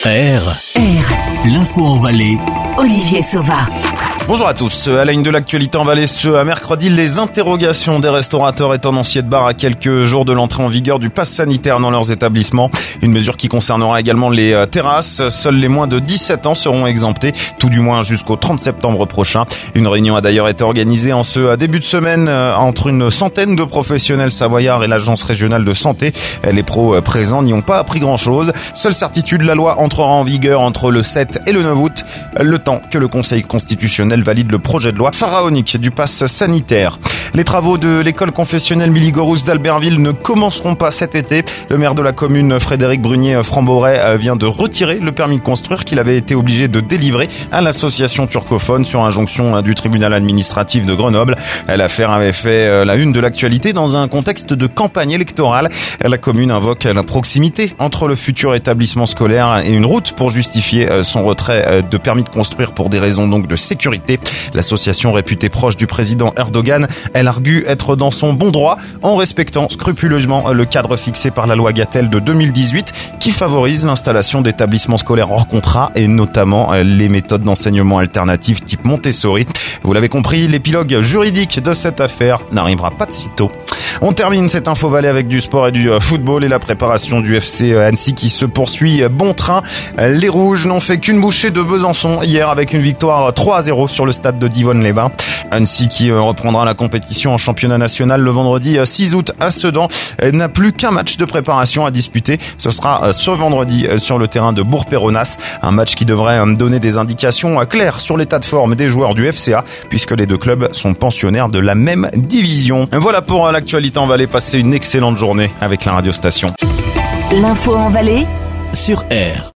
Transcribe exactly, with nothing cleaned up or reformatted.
R. R. L'info en Valais. Olivier Sauva. Bonjour à tous. À la une de l'actualité en Valais ce mercredi, les interrogations des restaurateurs et tenanciers de bar à quelques jours de l'entrée en vigueur du pass sanitaire dans leurs établissements. Une mesure qui concernera également les terrasses. Seuls les moins de dix-sept ans seront exemptés, tout du moins jusqu'au trente septembre prochain. Une réunion a d'ailleurs été organisée en ce début de semaine entre une centaine de professionnels savoyards et l'agence régionale de santé. Les pros présents n'y ont pas appris grand-chose. Seule certitude, la loi entrera en vigueur entre le sept et le neuf août, le temps que le Conseil constitutionnel valide le projet de loi pharaonique du pass sanitaire. Les travaux de l'école confessionnelle Miligorous d'Albertville ne commenceront pas cet été. Le maire de la commune, Frédéric Brunier-Framboret, vient de retirer le permis de construire qu'il avait été obligé de délivrer à l'association turcophone sur injonction du tribunal administratif de Grenoble. L'affaire avait fait la une de l'actualité dans un contexte de campagne électorale. La commune invoque la proximité entre le futur établissement scolaire et une route pour justifier son retrait de permis de construire pour des raisons donc de sécurité. L'association réputée proche du président Erdogan, elle argue être dans son bon droit en respectant scrupuleusement le cadre fixé par la loi Gatel de deux mille dix-huit qui favorise l'installation d'établissements scolaires hors contrat et notamment les méthodes d'enseignement alternatives type Montessori. Vous l'avez compris, l'épilogue juridique de cette affaire n'arrivera pas de sitôt. On termine cette info Valais avec du sport et du football et la préparation du F C Annecy qui se poursuit bon train. Les Rouges n'ont fait qu'une bouchée de Besançon hier avec une victoire trois à zéro sur le stade de Divonne-les-Bains. Annecy qui reprendra la compétition en championnat national le vendredi six août à Sedan n'a plus qu'un match de préparation à disputer. Ce sera ce vendredi sur le terrain de Bourg-Péronas. Un match qui devrait donner des indications claires sur l'état de forme des joueurs du F C A puisque les deux clubs sont pensionnaires de la même division. Voilà pour l'actualité en Valais. Passez une excellente journée avec la radio station. L'info en Valais Sur R.